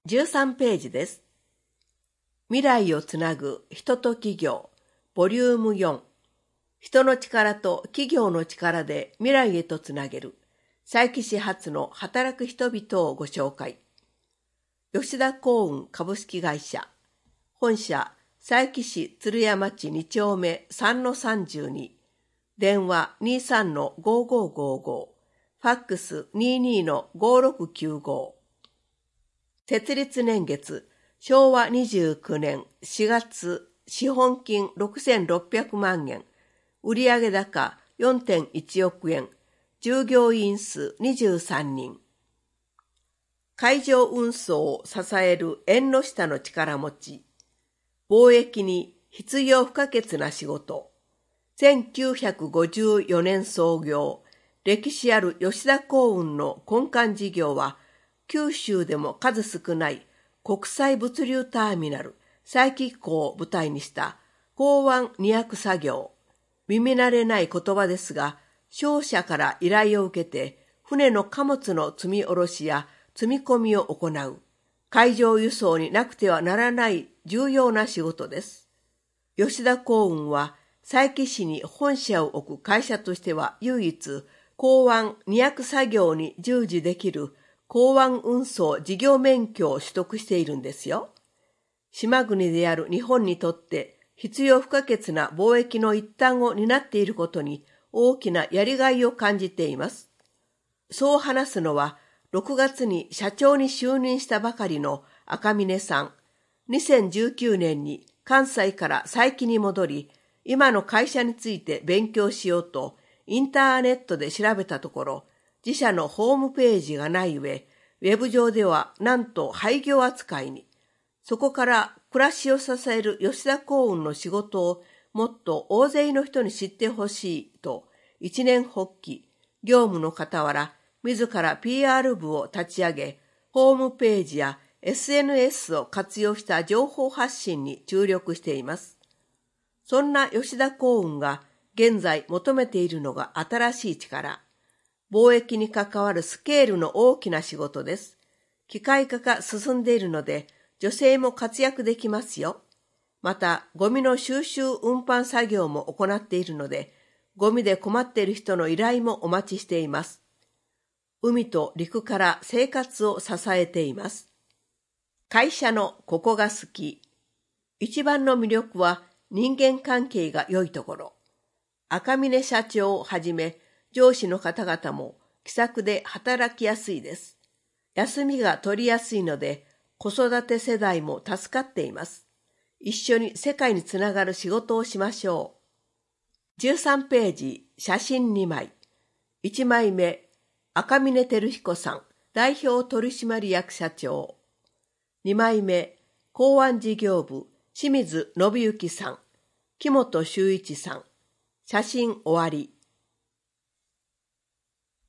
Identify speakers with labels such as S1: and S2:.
S1: 13ページです。未来をつなぐ人と企業、ボリューム4。人の力と企業の力で未来へとつなげる、佐伯市発の働く人々をご紹介。吉田興運株式会社。本社、佐伯市鶴屋町2丁目 3-32。電話 23-5555。ファックス 22-5695。設立年月、昭和29年4月、資本金6600万円、売上高 4.1 億円、従業員数23人。海上運送を支える縁の下の力持ち、貿易に必要不可欠な仕事、1954年創業、歴史ある吉田興運の根幹事業は、九州でも数少ない国際物流ターミナル、佐伯港を舞台にした港湾荷役作業。耳慣れない言葉ですが、商社から依頼を受けて、船の貨物の積み下ろしや積み込みを行う、海上輸送になくてはならない重要な仕事です。吉田興運は、佐伯市に本社を置く会社としては唯一、港湾荷役作業に従事できる港湾運送事業免許を取得しているんですよ。島国である日本にとって必要不可欠な貿易の一端を担っていることに大きなやりがいを感じています。そう話すのは、6月に社長に就任したばかりの赤嶺さん。2019年に関西から佐伯に戻り、今の会社について勉強しようとインターネットで調べたところ、自社のホームページがない上、ウェブ上ではなんと廃業扱いに。そこから暮らしを支える吉田興運の仕事をもっと大勢の人に知ってほしいと、一年発起、業務の傍ら、自ら PR 部を立ち上げ、ホームページや SNS を活用した情報発信に注力しています。そんな吉田興運が現在求めているのが新しい力。貿易に関わるスケールの大きな仕事です。機械化が進んでいるので、女性も活躍できますよ。また、ゴミの収集運搬作業も行っているので、ゴミで困っている人の依頼もお待ちしています。海と陸から生活を支えています。会社のここが好き。一番の魅力は人間関係が良いところ。赤嶺社長をはじめ、上司の方々も気さくで働きやすいです。休みが取りやすいので、子育て世代も助かっています。一緒に世界につながる仕事をしましょう。13ページ、写真2枚。1枚目、赤嶺照彦さん、代表取締役社長。2枚目、港湾事業部、清水信之さん、木本修一さん。写真終わり。